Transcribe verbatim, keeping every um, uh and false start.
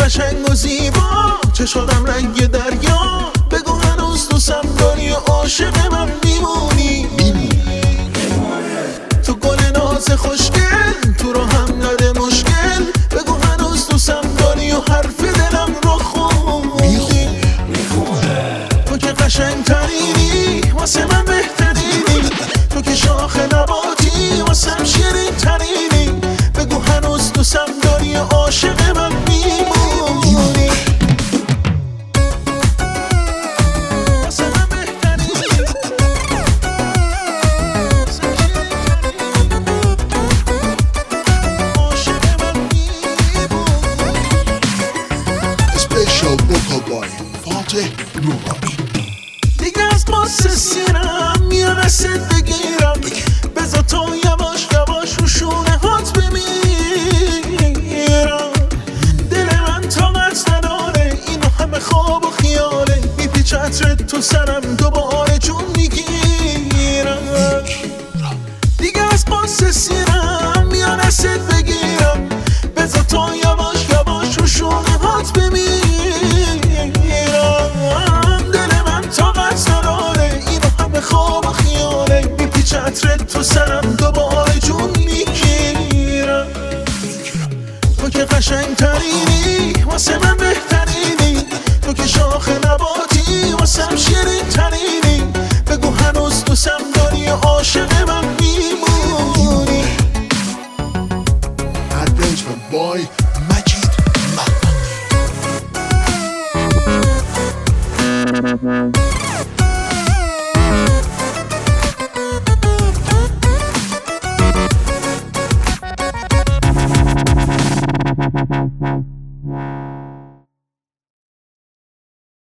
قشنگ و زیبا، چشادم رنگ دریا. بگو هنوز دوستم داری و عاشق من میمونی. تو گل ناز خوشگل، تو رو هم نده مشکل. بگو هنوز دوستم داری و حرف دلم رو خوندی. تو که قشنگ ترینی، واسه من بهترینی. تو که شاخ نباتی، واسم شیرین ترینی. بگو هنوز دوستم داری و عاشق من میمونی. دیگه از قصه سیرم میان دستت بگیرم. بذار تو یواش یواش رو شونه هات بمیرم. دل من طاقت نداره، اینو همه خواب و خیاله. میپیچه عطرت تو سرم، دوباره جون میگیرم. دیگه از قصه سیرم میان دستت بگیرم. بذار تو یواش یواش رو شونه هات بمیرم. خواب و خیاله، میپیچه عطرت تو سرم، دوباره جون میگیرم. تو که قشنگ ترینی، واسه من بهترینی. تو که شاخ نباتی، واسم شیرین ترینی. بگو هنوز دوستم داری و عاشق من میمونی. Adventure Boy مجید مفتی.